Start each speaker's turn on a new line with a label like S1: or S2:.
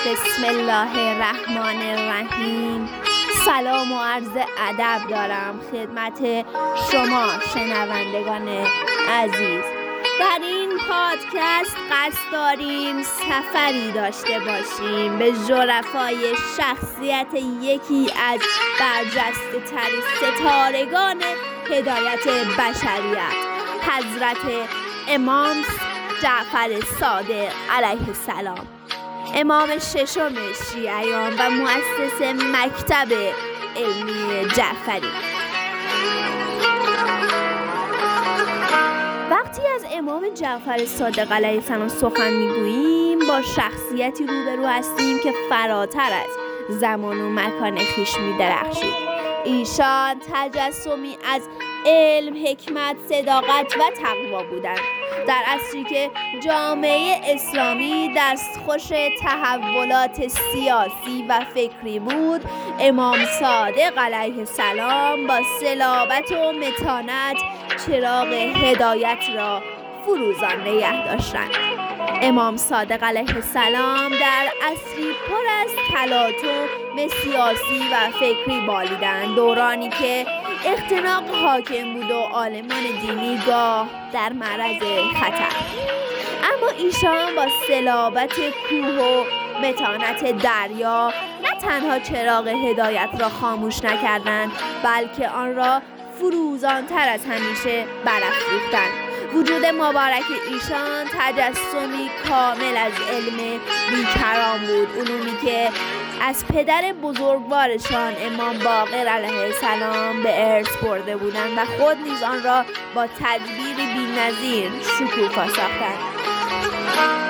S1: بسم الله الرحمن الرحیم. سلام و عرض ادب دارم خدمت شما شنوندگان عزیز. در این پادکست قصد داریم سفری داشته باشیم به ژرفای شخصیت یکی از برجسته ترین ستارگان هدایت بشریت، حضرت امام جعفر صادق علیه السلام، امام ششم شیعیان و مؤسس مکتب علمی جعفری. وقتی از امام جعفر صادق علیه السلام سخن میگوییم با شخصیتی روبرو هستیم که فراتر از زمان و مکان خویش می‌درخشید. ایشان تجسمی از علم، حکمت، صداقت و تقوا بودند. در عصری که جامعه اسلامی دستخوش تحولات سیاسی و فکری بود، امام صادق علیه السلام با صلابت و متانت چراغ هدایت را فروزان نگه داشتند. امام صادق علیه السلام در عصری پر از تلاطم سیاسی و فکری بالیدند، دورانی که اختناق حاکم بود و عالمان دینی گاه در معرض خطر. اما ایشان با صلابت کوه و متانت دریا نه تنها چراغ هدایت را خاموش نکردند، بلکه آن را فروزان‌تر از همیشه برافروختند. وجود مبارک ایشان تجسمی کامل از علم بیکران بود، علومی که از پدر بزرگوارشان امام باقر علیه السلام به ارث برده بودند و خود نیز آن را با تدبیر بی‌نظیر شکوفا ساختند.